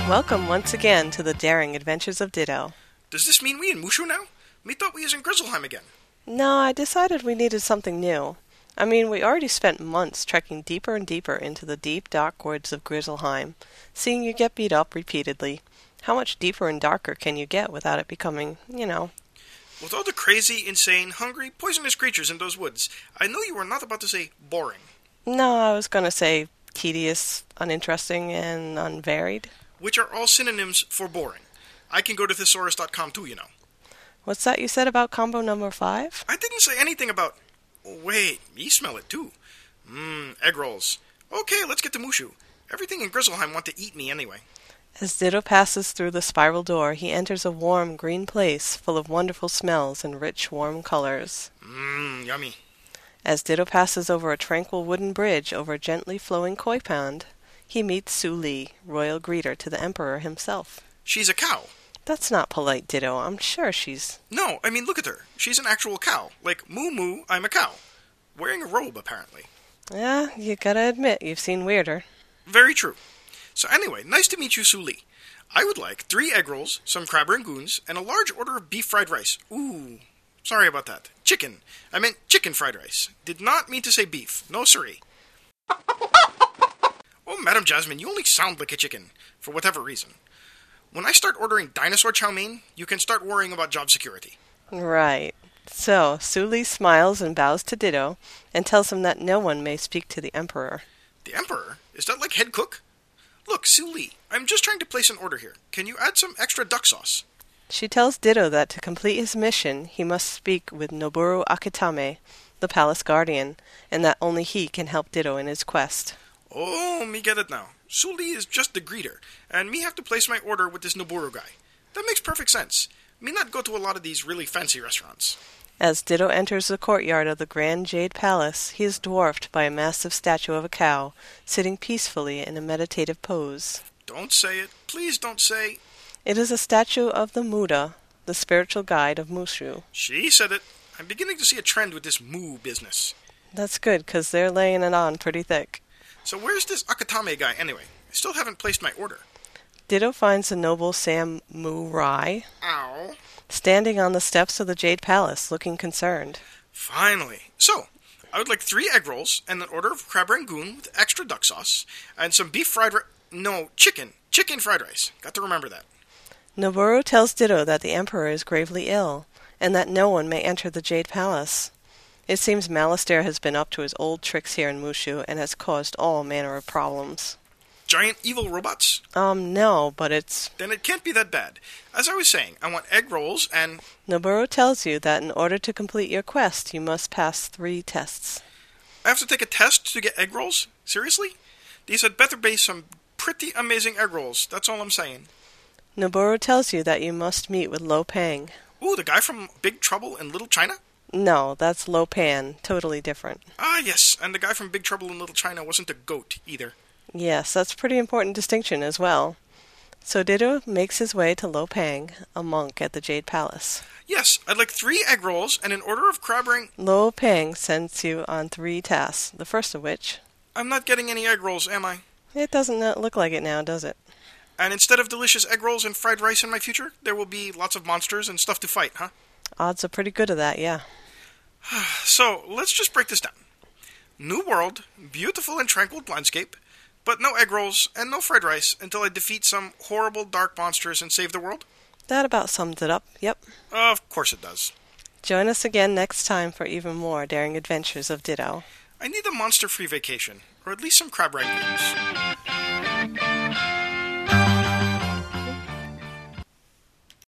Welcome once again to the daring adventures of Ditto. Does this mean we in Mushu now? Me thought we was in Grizzleheim again. No, I decided we needed something new. I mean, we already spent months trekking deeper and deeper into the deep, dark woods of Grizzleheim, seeing you get beat up repeatedly. How much deeper and darker can you get without it becoming, With all the crazy, insane, hungry, poisonous creatures in those woods, I know you were not about to say boring. No, I was going to say tedious, uninteresting, and unvaried. Which are all synonyms for boring. I can go to thesaurus.com too, What's that you said about combo number 5? I didn't say anything about... Oh, wait, you smell it too. Egg rolls. Okay, let's get to Mushu. Everything in Grizzleheim want to eat me anyway. As Ditto passes through the spiral door, he enters a warm, green place full of wonderful smells and rich, warm colors. Yummy. As Ditto passes over a tranquil wooden bridge over a gently flowing koi pond, he meets Su Li, royal greeter to the Emperor himself. She's a cow. That's not polite, Ditto. I'm sure she's... No, I mean, look at her. She's an actual cow. Like, moo moo, I'm a cow. Wearing a robe, apparently. Yeah, you gotta admit, you've seen weirder. Very true. So anyway, nice to meet you, Su Li. I would like 3 egg rolls, some crab rangoons, and a large order of beef fried rice. Ooh, sorry about that. Chicken. I meant chicken fried rice. Did not mean to say beef. No siree. Oh, Madam Jasmine, you only sound like a chicken, for whatever reason. When I start ordering dinosaur chow mein, you can start worrying about job security. Right. So, Su Li smiles and bows to Ditto, and tells him that no one may speak to the Emperor. The Emperor? Is that like head cook? Look, Su Li, I'm just trying to place an order here. Can you add some extra duck sauce? She tells Ditto that to complete his mission, he must speak with Noboru Akitame, the palace guardian, and that only he can help Ditto in his quest. Oh, me get it now. Su Li is just the greeter, and me have to place my order with this Noboru guy. That makes perfect sense. Me not go to a lot of these really fancy restaurants. As Ditto enters the courtyard of the Grand Jade Palace, he is dwarfed by a massive statue of a cow, sitting peacefully in a meditative pose. Don't say it. Please don't say... It is a statue of the Muda, the spiritual guide of Mushu. She said it. I'm beginning to see a trend with this moo business. That's good, 'cause they're laying it on pretty thick. So where's this Akatame guy anyway? I still haven't placed my order. Ditto finds the noble Samurai Ow. standing on the steps of the Jade Palace, looking concerned. Finally. So, I would like 3 egg rolls and an order of crab rangoon with extra duck sauce and some beef fried chicken. Chicken fried rice. Got to remember that. Noboru tells Ditto that the Emperor is gravely ill, and that no one may enter the Jade Palace. It seems Malastare has been up to his old tricks here in Mushu and has caused all manner of problems. Giant evil robots? No, but it's... Then it can't be that bad. As I was saying, I want egg rolls and... Noboru tells you that in order to complete your quest, you must pass 3 tests. I have to take a test to get egg rolls? Seriously? These had better be some pretty amazing egg rolls, that's all I'm saying. Noboru tells you that you must meet with Lo Pang. Ooh, the guy from Big Trouble in Little China? No, that's Lo Pan, totally different. Ah, yes, and the guy from Big Trouble in Little China wasn't a goat, either. Yes, that's a pretty important distinction as well. So Ditto makes his way to Lo Pang, a monk at the Jade Palace. Yes, I'd like 3 egg rolls and an order of crab ring... Lo Pang sends you on 3 tasks, the first of which... I'm not getting any egg rolls, am I? It doesn't look like it now, does it? And instead of delicious egg rolls and fried rice in my future, there will be lots of monsters and stuff to fight, huh? Odds are pretty good of that, yeah. So, let's just break this down. New world, beautiful and tranquil landscape, but no egg rolls and no fried rice until I defeat some horrible dark monsters and save the world? That about sums it up, yep. Of course it does. Join us again next time for even more daring adventures of Ditto. I need a monster-free vacation, or at least some crab rangoons.